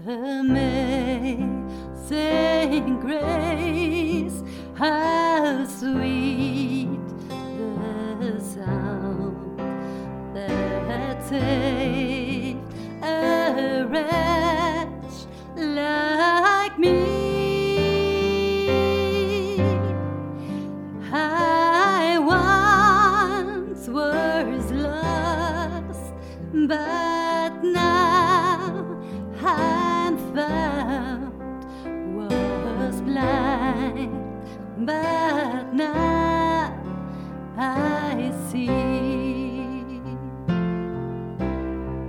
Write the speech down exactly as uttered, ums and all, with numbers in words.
Amazing grace, how sweet the sound that saved a wretch like me. I once was lost, but now I'm found. Was blind, but now I see.